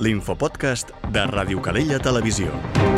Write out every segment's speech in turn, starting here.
l'infopodcast de Ràdio Calella Televisió.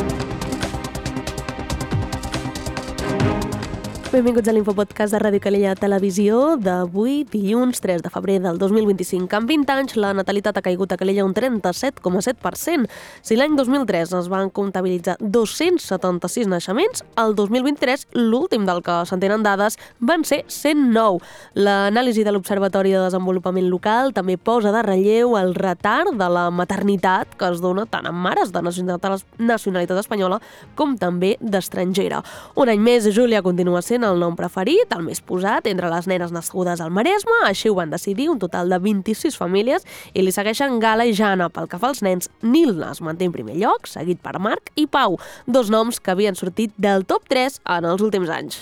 Benvinguts a l'Infopodcast de Ràdio Calella Televisió d'avui, dilluns 3 de febrer del 2025. En 20 anys, la natalitat ha caigut a Calella un 37,7%. Si l'any 2003 es van comptabilitzar 276 naixements, el 2023, l'últim del que se'n tenen dades, van ser 109. L'anàlisi de l'Observatori de Desenvolupament Local també posa de relleu el retard de la maternitat que es dona tant en mares de nacionalitat espanyola com també d'estrangera. Un any més, Júlia continua sent el nom preferit, el més posat entre les nenes nascudes al Maresme. Així ho van decidir un total de 26 famílies i li segueixen Gala i Jana. Pel que fa als nens, Nil es manté en primer lloc, seguit per Marc i Pau, dos noms que havien sortit del top 3 en els últims anys.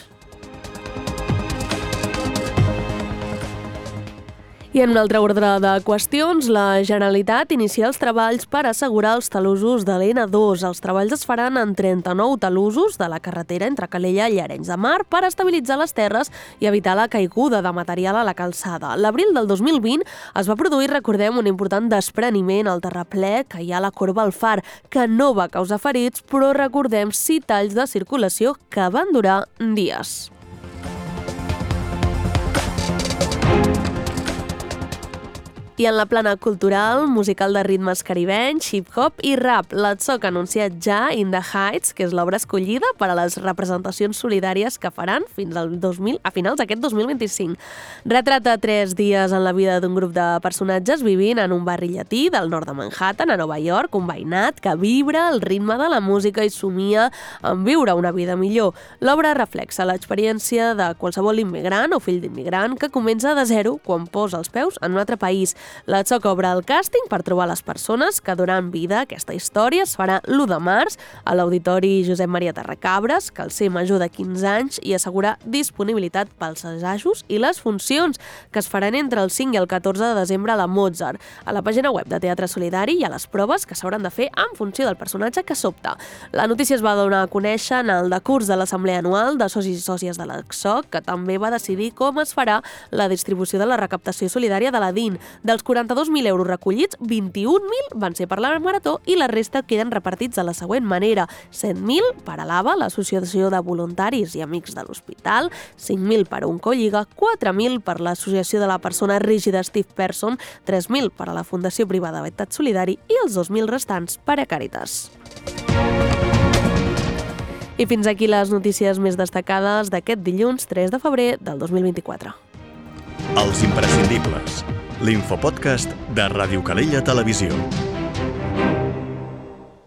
I en un altre ordre de qüestions, la Generalitat inicia els treballs per assegurar els talussos de l'N2. Els treballs es faran en 39 talussos de la carretera entre Calella i Arenys de Mar per estabilitzar les terres i evitar la caiguda de material a la calçada. L'abril del 2020 es va produir, recordem, un important despreniment al terraplè que hi ha a la corba al Far, que no va causar ferits, però recordem 6 talls de circulació que van durar dies. I en la plana cultural, musical de ritmes caribenys, hip-hop i rap, l'Atsoc ha anunciat ja In the Heights, que és l'obra escollida per a les representacions solidàries que faran fins a finals d'aquest 2025. Retrata 3 dies en la vida d'un grup de personatges vivint en un barri llatí del nord de Manhattan, a Nova York, un veïnat que vibra el ritme de la música i somia en viure una vida millor. L'obra reflexa l'experiència de qualsevol immigrant o fill d'immigrant que comença de zero quan posa els peus en un altre país. L'Atsoc obre el càsting per trobar les persones que donaran vida a aquesta història. Es farà l'1 de març a l'Auditori Josep Maria Terracabres, que el ser major de 15 anys i assegurar disponibilitat pels assajos i les funcions, que es faran entre el 5 i el 14 de desembre a la Mozart. A la pàgina web de Teatre Solidari hi ha les proves que s'hauran de fer en funció del personatge que s'opta. La notícia es va donar a conèixer en el decurs de l'Assemblea Anual de Socis i Sòcies de l'Atsoc, que també va decidir com es farà la distribució de la recaptació solidària de la DIN. Dels 42.000 euros recollits, 21.000 van ser per la Marató i la resta queden repartits de la següent manera. 100.000 per a l'AVA, l'Associació de Voluntaris i Amics de l'Hospital, 5.000 per a Oncolliga, 4.000 per l'Associació de la Persona Rígida Stiff Person, 3.000 per a la Fundació Privada Habitat Solidari i els 2.000 restants per a Càritas. I fins aquí les notícies més destacades d'aquest dilluns 3 de febrer del 2024. Els imprescindibles. L'infopodcast de Ràdio Calella Televisió.